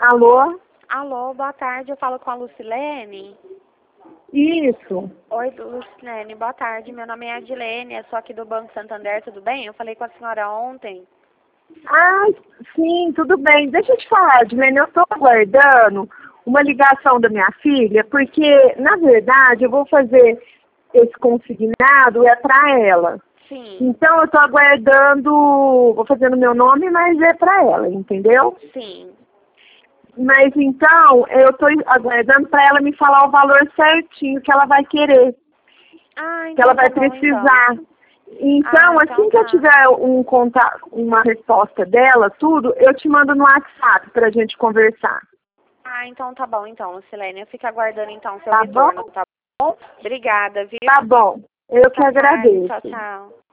Alô? Alô, boa tarde, eu falo com a Lucilene. Isso. Oi, Lucilene, boa tarde, meu nome é Adilene, eu sou aqui do Banco Santander, tudo bem? Eu falei com a senhora ontem. Ah, sim, tudo bem. Deixa eu te falar, Adilene, eu estou aguardando uma ligação da minha filha, porque, na verdade, eu vou fazer esse consignado para ela. Sim. Então, eu estou aguardando, vou fazer no meu nome, mas é para ela, entendeu? Sim. Mas então, eu estou aguardando para ela me falar o valor certinho que ela vai querer, Ah, então que ela vai tá bom, precisar. então. Então, Então assim que eu tá. tiver uma resposta dela, tudo, eu te mando no WhatsApp para a gente conversar. Então tá bom, então, Lucilene, eu fico aguardando então seu Tá retorno, bom? tá bom? Obrigada, viu? Tá bom. Eu que Boa tarde, agradeço. tchau, tchau.